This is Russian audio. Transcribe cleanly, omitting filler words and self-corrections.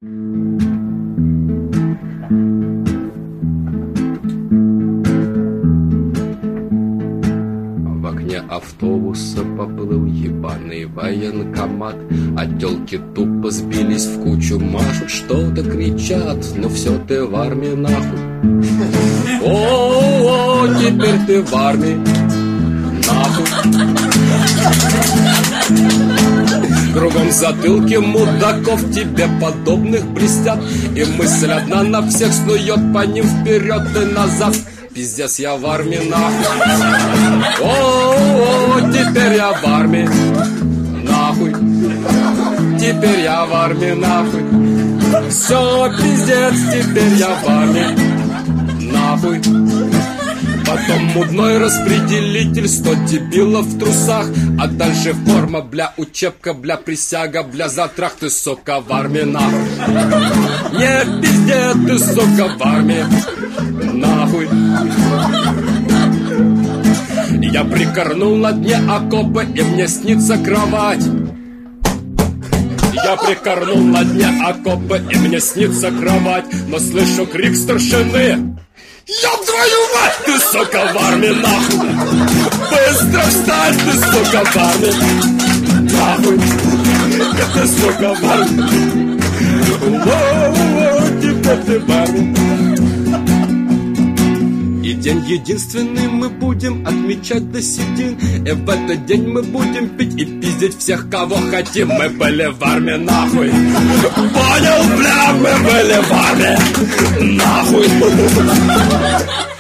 В окне автобуса поплыл ебаный военкомат, а тёлки тупо сбились в кучу, машут, что-то кричат, но все ты в армии нахуй. О, теперь ты в армии нахуй. Кругом затылки мудаков тебе подобных блестят, и мысль одна на всех снует по ним вперед и назад. Пиздец, я в армии нахуй. О, теперь я в армии нахуй. Теперь я в армии нахуй. Все, пиздец, теперь я в армии нахуй. Потом мудной распределитель, 100 дебилов в трусах, а дальше форма, бля, учебка, бля, присяга, бля, затрах, ты, сука, в армии нахуй. Не пиздец, ты, сука, в армии нахуй. Я прикорнул на дне окопа, и мне снится кровать. Я прикорнул на дне окопа, и мне снится кровать, но слышу крик старшины: ёб твою мать, ты, сука, в армии нахуй. Быстро встань, ты, сука, в армии нахуй. Ты, сука, в армии. Воу-воу, теперь ты в армии. И день единственный мы будем отмечать до седин, и в этот день мы будем пить и пиздить всех, кого хотим. Мы были в армии нахуй. Понял, бля, мы были в армии нахуй.